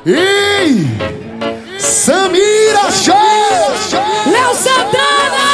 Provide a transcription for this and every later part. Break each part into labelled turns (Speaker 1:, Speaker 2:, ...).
Speaker 1: E Samira Show!
Speaker 2: Léo Santana!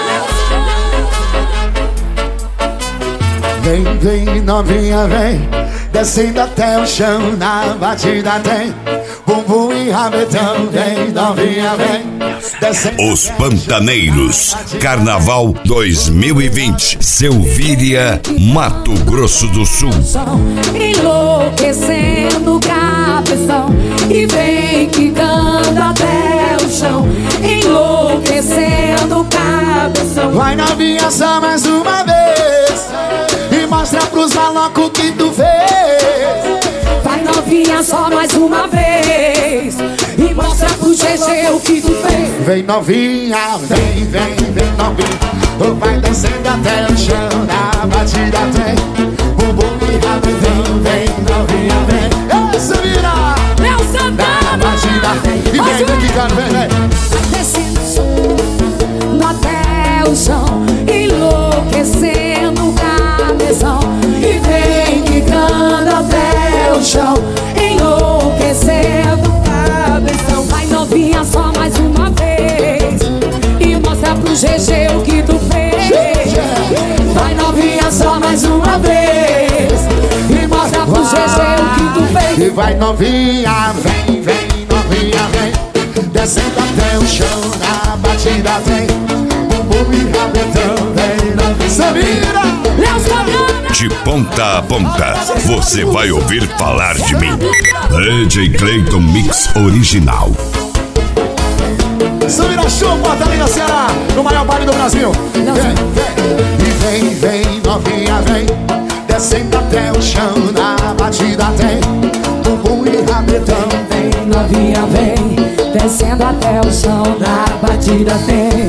Speaker 1: Vem, vem, novinha, vem, descendo até o chão, na batida tem bumbum e rabetão. Vem, novinha, vem, descendo.
Speaker 3: Os Pantaneiros, Carnaval 2020, Selvíria, Mato Grosso do Sul.
Speaker 2: Enlouquecendo o cabeção e vem quicando até o chão. Enlouquecendo o cabeção.
Speaker 1: Vai, novinha, só mais uma vez e mostra pros malocos que tu fez.
Speaker 2: Vai, novinha, só mais uma vez e mostra pro GG o que tu fez.
Speaker 1: Vem, novinha, vem, vem, vem, novinha. Tu vai descendo até o chão, na batida tem bumbum e rabetão. Vem, novinha, vem. Essa vira
Speaker 2: Léo Santana!
Speaker 1: na batida tem. E vem, vem, quicando, vem, vem.
Speaker 2: Descendo até o chão, enlouquecendo o cabeção. E vem quicando até o chão, enlouquecendo o cabeção. Vai, novinha, só mais uma vez e mostra pro GG o que tu fez. Vai, novinha, só mais uma vez e mostra pro GG o que tu fez.
Speaker 1: E vai, novinha, vem, vem, novinha, vem, descendo até o chão, na batida tem bumbum e rabetão. Vem, novinha, Samira!
Speaker 2: Léo Santana!
Speaker 3: De ponta a ponta, você vai ouvir falar de mim. DJ Clayton Mix Original.
Speaker 1: Samira Show, Fortaleza, Ceará, no maior baile do Brasil. Vem, vem, e vem, vem, novinha, vem, descendo até o chão, na batida tem bumbum e rabetão.
Speaker 2: Vem, novinha, vem, descendo até o chão, na batida tem.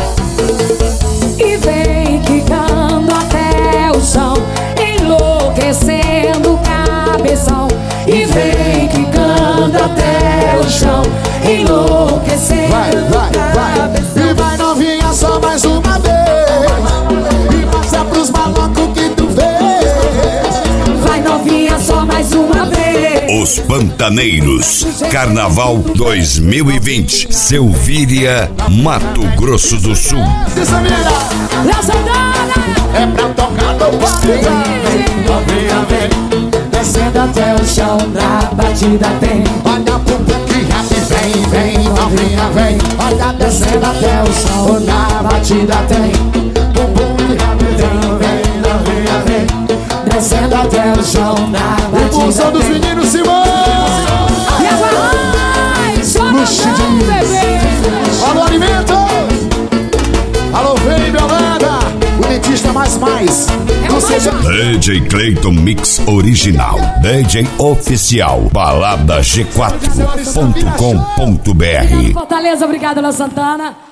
Speaker 2: E vem quicando até o chão, enlouquecendo o cabeção. E vem quicando até o chão, enlouquecendo
Speaker 1: Vai, vai,
Speaker 2: o
Speaker 1: vai.
Speaker 2: cabeção.
Speaker 1: E vai, novinha, só mais uma vez e mostra pros malocos que tu fez.
Speaker 2: Vai, novinha, só mais uma vez.
Speaker 3: Os Pantaneiros, Carnaval 2020, Selvíria, Mato Grosso do Sul.
Speaker 1: Se Samira
Speaker 2: Léo Santana!
Speaker 1: é pra tocar no paredão. Vem, novinha, vem,
Speaker 2: Descendo até o chão, na batida tem.
Speaker 1: olha pro que rap, vem, vem, novinha, vem, olha descendo até o chão, na batida tem bumbum e rabetão. Vem, novinha, vem,
Speaker 2: Descendo até o chão, na batida
Speaker 1: o som dos
Speaker 2: tem.
Speaker 1: meninos Simão.
Speaker 2: E agora vai, chora
Speaker 1: Luxo
Speaker 2: não,
Speaker 1: de-
Speaker 2: bebê.
Speaker 1: Alô, Alimentos! Alô, vem, Belanda! O dentista mais.
Speaker 2: É o
Speaker 1: Você
Speaker 2: mais
Speaker 1: já...
Speaker 3: DJ Clayton Mix Original, DJ oficial, balada G4.com.br.
Speaker 2: Fortaleza, obrigado, Léo Santana.